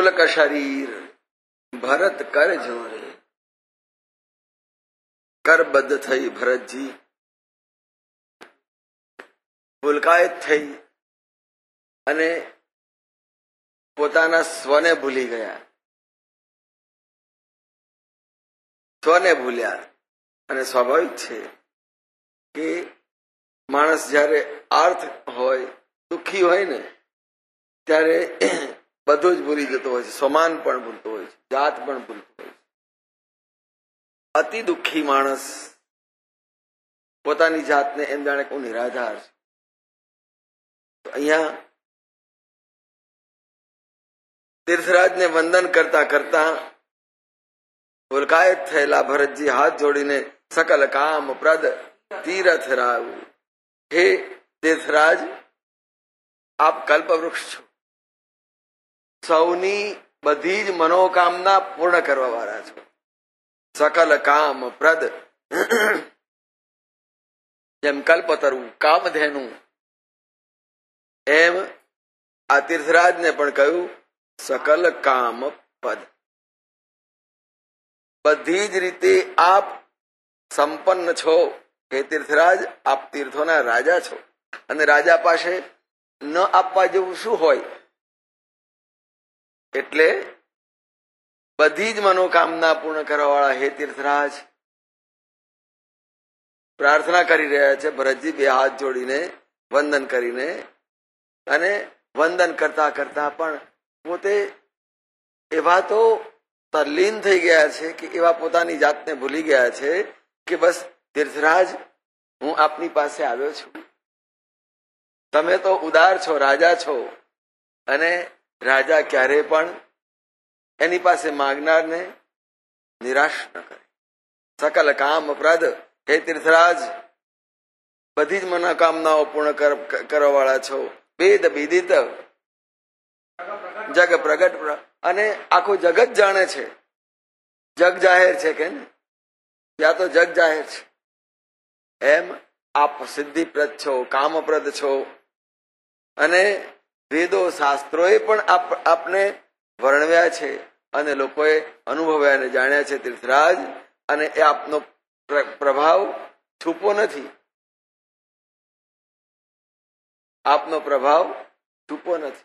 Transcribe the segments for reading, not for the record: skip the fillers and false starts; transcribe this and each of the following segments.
पुलक शरीर भरत कर जोरे। करबद्ध थई भरतजी પુલકાયત થઈ અને પોતાના સ્વને ભૂલી ગયા, સ્વને ભૂલ્યા. અને સ્વાભાવિક છે કે માણસ જયારે આર્થ હોય, દુઃખી હોય ને, ત્યારે બધું જ ભૂલી જતો હોય છે. સ્વમાન પણ ભૂલતો હોય છે, જાત પણ ભૂલતો હોય છે. અતિ દુઃખી માણસ પોતાની જાતને એમ જાણે કે હું નિરાધાર છું. તો અહીંયા તીર્થરાજને વંદન કરતા કરતા પુલકાયત થયેલા ભરતજી હાથ જોડીને સકલ કામ પ્રદ તીરથ રાવ. હે તીર્થરાજ, આપ કલ્પવૃક્ષ છો, સૌની બધી જ મનોકામના પૂર્ણ કરવા વાળા છો. સકલ કામ પ્રદ, જેમ કલ્પતરુ કામધેનુ, એમ આ તીર્થરાજને પણ કહ્યું સકલ કામ પદ. બધી જ રીતે આપ સંપન્ન છો. હે તીર્થરાજ, આપ તીર્થોના રાજા છો, અને રાજા પાસે ન આપવા જેવું શું હોય? એટલે બધી જ મનોકામના પૂર્ણ કરવા વાળા હે તીર્થરાજ, પ્રાર્થના કરી રહ્યા છે ભરતજી બે હાથ જોડીને, વંદન કરીને. અને વંદન કરતા કરતા પણ પોતે એવા તો તલ્લીન થઈ ગયા છે કે એવા પોતાની જાતને ભૂલી ગયા છે કે બસ તીર્થરાજ, હું આપની પાસે આવ્યો છું. તમે તો ઉદાર છો, રાજા છો, અને રાજા ક્યારે પણ એની પાસે માંગનારને નિરાશ ન કરે. સકલ કામ પ્રદ, હે તીર્થરાજ, બધી જ મનોકામનાઓ પૂર્ણ કરવા વાળા છો. વેદ વિદિત, જગ પ્રગટ, અને આખું જગત જાણે છે. જગ જાહેર છે કે ને, ત્યાં તો જગ જાહેર છે. એમ આપ સિદ્ધિપ્રદ છો, કામપ્રદ છો, અને વેદો શાસ્ત્રોએ પણ આપને વર્ણવ્યા છે અને લોકોએ અનુભવ્યા અને જાણ્યા છે તીર્થરાજ. અને એ આપનો પ્રભાવ છૂપો નથી. આપનો પ્રભાવ છૂપો નથી.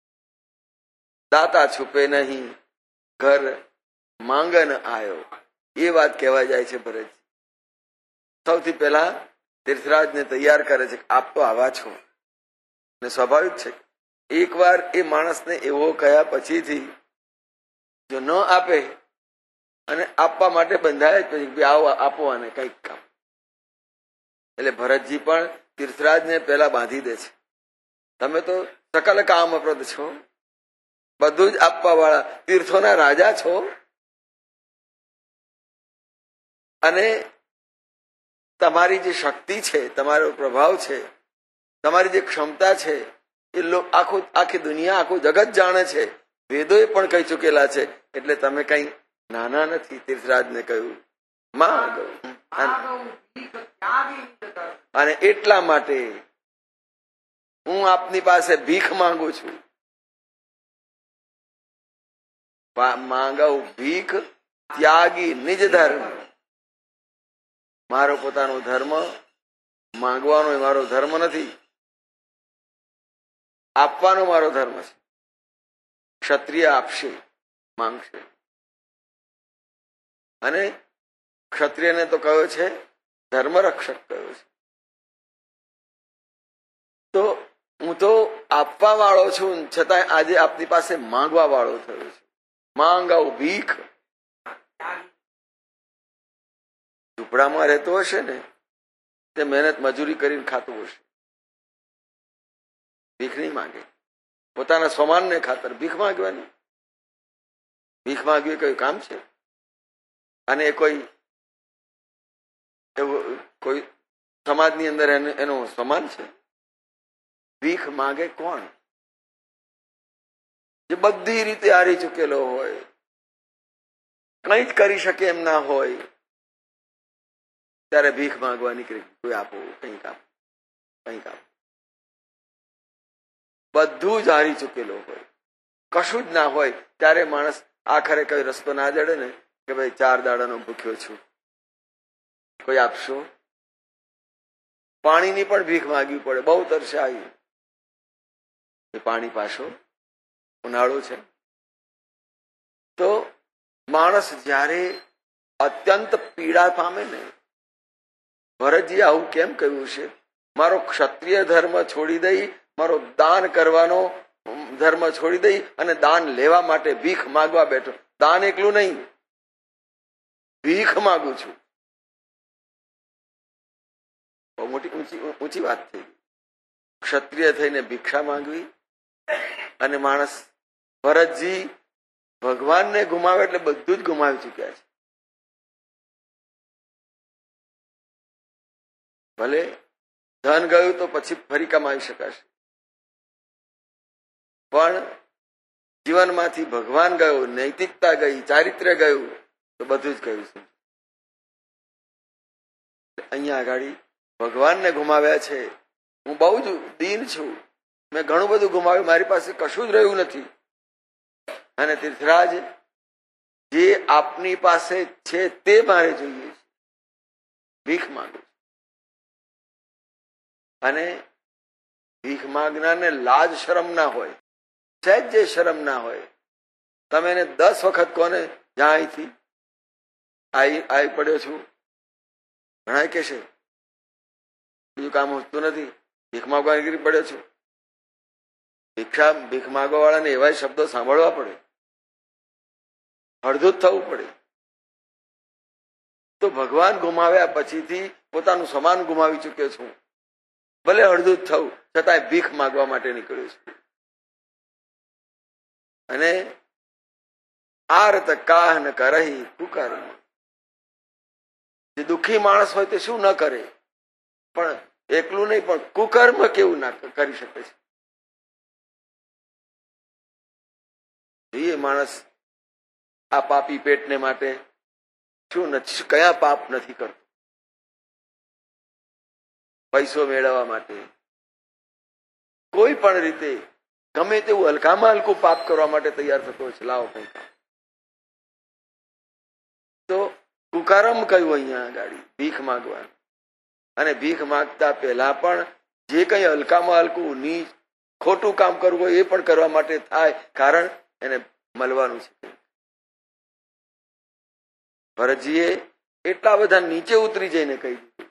દાતા છુપે નહીં, ઘર માંગન આયો, એ વાત કહેવા જાય છે ભરતજી. સૌથી પહેલા તીર્થરાજને તૈયાર કરે છે કે આપ તો આવા છો. ને સ્વાભાવિક છે, એકવાર એ માણસને એવો કહ્યા પછીથી જો ન આપે અને આપવા માટે બંધાય જ પછી આવો આપો અને કંઈક કામ. એટલે ભરતજી પણ તીર્થરાજને પહેલા બાંધી દે છે. તમે તો સકલ કામપ્રદ છો, બધું જ આપવા વાળા તીર્થોના રાજા છો, અને તમારી જે શક્તિ છે, તમારો પ્રભાવ છે, તમારી જે ક્ષમતા છે, એ આખી દુનિયા, આખું જગત જાણે છે. વેદોએ પણ કહી ચૂકેલા છે. એટલે તમે કઈ નાના નથી. તીર્થરાજને કહ્યું માંગ, અને એટલા માટે હું આપની પાસે ભીખ માંગુ છું. માંગવ ભીખ ત્યાગી નિજ ધર્મ. મારો પોતાનો ધર્મ માંગવાનો મારો ધર્મ નથી, આપવાનો મારો ધર્મ છે. ક્ષત્રિય આપશે, માંગશે. અને ક્ષત્રિયને તો કયો છે ધર્મ રક્ષક કયો છે. તો હું તો આપવા વાળો છું, છતાં આજે આપની પાસે માંગવા વાળો થયો છે. માંગવ ભીખ. ઝૂંપડામાં રહેતો હશે ને, તે મહેનત મજૂરી કરીને ખાતું હશે, ભીખ નહીં માંગે. પોતાના સ્વમાનને ખાતર ભીખ માંગવાની. ભીખ માંગવી કયું કામ છે? અને કોઈ સમાજની અંદર એનો સમાન છે? ભીખ માંગે કોણ? જે બધી રીતે હારી ચૂકેલો હોય, કંઈ જ કરી શકે એમ ના હોય, ત્યારે ભીખ માંગવા નીકળે. કોઈ આપો, કંઈક આપો, કંઈક આપો. બધું જ હારી ચૂકેલો હોય, કશું જ ના હોય ત્યારે માણસ આખરે કઈ રસ્તો ના જડે ને કે ભાઈ 4 દાડાનો ભૂખ્યો છું, કોઈ આપશો? પાણીની પણ ભીખ માંગવી પડે, બહુ તરસાઈ, પાણી પાશો, ઉનાળો છે. તો માણસ જયારે અત્યંત પીડા પામે ને, ભરતજી આવું કેમ કહ્યું છે? મારો ક્ષત્રિય ધર્મ છોડી દઈ, મારો દાન કરવાનો ધર્મ છોડી દઈ અને દાન લેવા માટે ભીખ માંગવા બેઠો. દાન એકલું નહીં, ભીખ માંગુ છું. બહુ મોટી ઊંચી વાત થઈ. ક્ષત્રિય થઈને ભિક્ષા માંગવી. અને માણસ ભરતજી ભગવાનને ગુમાવે એટલે બધું જ ગુમાવી ચુક્યા છે. ભલે ધન ગયું તો પછી ફરી કમાવી શકાશે, પણ જીવનમાંથી ભગવાન ગયું, નૈતિકતા ગઈ, ચારિત્ર્ય ગયું તો બધું જ ગયું છે. અહીંયા આગળ ભગવાનને ગુમાવ્યા છે. હું બહુ જ દીન છું, મેં ઘણું બધું ગુમાવ્યું, મારી પાસે કશું જ રહ્યું નથી. અને તીર્થરાજ, જે આપની પાસે છે તે મારે જોઈએ છે, ભીખ માંગુ. અને ભીખ માંગનારને લાજ શરમ ના હોય, સહેજ જે શરમ ના હોય. તમે એને 10 વખત કોને જ્યાં અહીંથી આવી પડ્યો છું, ઘણા કે છે બીજું કામ હોતું નથી, ભીખ માંગવા નીકળી પડ્યો છું. ભીખ માંગવા વાળાને એવા શબ્દો સાંભળવા પડે, હળધૂત થવું પડે. તો ભગવાન ગુમાવ્યા પછીથી પોતાનું સમાન ગુમાવી ચુક્યો છું, ભલે હળધૂત થવું છતાંય ભીખ માંગવા માટે નીકળ્યું છું. અને આર્ત કાહ ન કરહી કુકર્મ. જે દુઃખી માણસ હોય તે શું ન કરે, પણ એકલું નહીં, પણ કુકર્મ કેવું ના કરી શકે છે. એ માણસ આ પાપી પેટને માટે શું કયા પાપ નથી કરતો? પૈસો મેળવવા માટે કોઈ પણ રીતે ગમે તેવું હલકામાં હલકું પાપ કરવા માટે તૈયાર થતો હોય છે. લાવો કઈ કામ. તો કુકર્મ કયું અહીંયા ગાડી? ભીખ માંગવાનું. અને ભીખ માંગતા પહેલા પણ જે કઈ હલકામાં હલકું નીચ ખોટું કામ કરવું હોય એ પણ કરવા માટે થાય, કારણ એને મળવાનું છે. ભરતજીએ એટલા બધા નીચે ઉતરી જઈને કહી દીધું.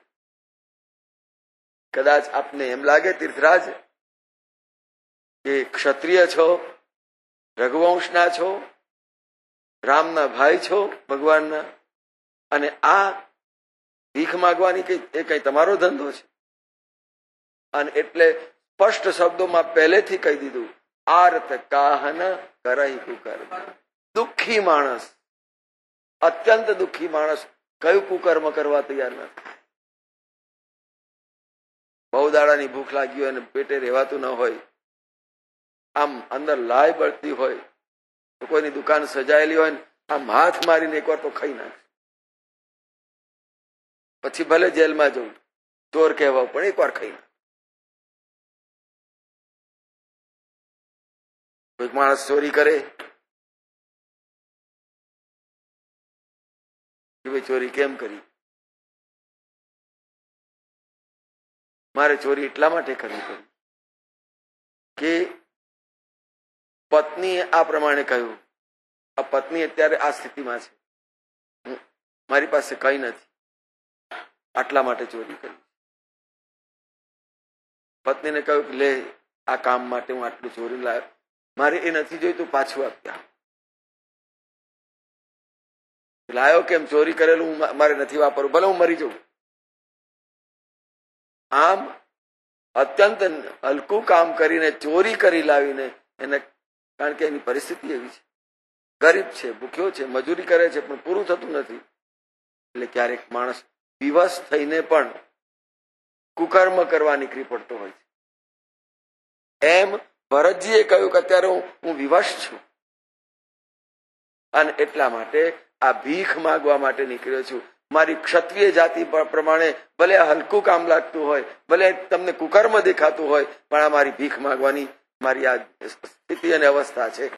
કદાચ આપને એમ લાગે તીર્થરાજ કે ક્ષત્રિય છો, રઘુવંશના છો, રામના ભાઈ છો, ભગવાનના, અને આ ભીખ માગવાની એ કઈ તમારો ધંધો છે. અને એટલે સ્પષ્ટ શબ્દોમાં પહેલેથી કહી દીધું, આર્ત કાહન કરહી કુકર્મ. દુઃખી માણસ, અત્યંત દુઃખી માણસ કયું કુકર્મ કરવા તૈયાર નથી. બહુ દાડાની ભૂખ લાગી હોય અને પેટે રહેવાતું ન હોય, આમ અંદર લાય બળતી હોય, તો કોઈની દુકાન સજાયેલી હોય ને આમ હાથ મારીને એકવાર તો ખાઈ નાખે. પછી ભલે જેલમાં જવું, ચોર કહેવા પણ એકવાર ખાઈ નાખે. કોઈક માણસ ચોરી કરે કે ભાઈ ચોરી કેમ કરી? મારે ચોરી એટલા માટે કરવી પડી કે પત્નીએ આ પ્રમાણે કહ્યું, આ પત્ની અત્યારે આ સ્થિતિમાં છે, મારી પાસે કઈ નથી, આટલા માટે ચોરી કરી. પત્નીને કહ્યું કે લે, આ કામ માટે હું આટલું ચોરી લાવ્યો, મારે એ નથી જોઈતું, પાછું આપ્યા. લાયો કેમ? ચોરી કરેલું મારે નથી વાપરવું, ભલે હું મરી જઉં. આમ અત્યંત હલકું કામ કરીને ચોરી કરી લાવીને એને, કારણ કે એની પરિસ્થિતિ એવી છે, ગરીબ છે, ભૂખ્યો છે, મજૂરી કરે છે, પણ પૂરું થતું નથી. એટલે ક્યારેક માણસ વિવશ થઈને પણ કુકર્મ કરવા નીકળી પડતો હોય છે. એમ ભરતજીએ કહ્યું કે અત્યારે હું વિવશ છું અને એટલા માટે આ ભીખ માંગવા માટે નીકળ્યો છું. મારી ક્ષત્રિય જાતિ પ્રમાણે ભલે હલકું કામ લાગતું હોય, ભલે તમને કુકર્મ દેખાતું હોય, પણ આ મારી ભીખ માંગવાની મારી આ સ્થિતિ અને અવસ્થા છે.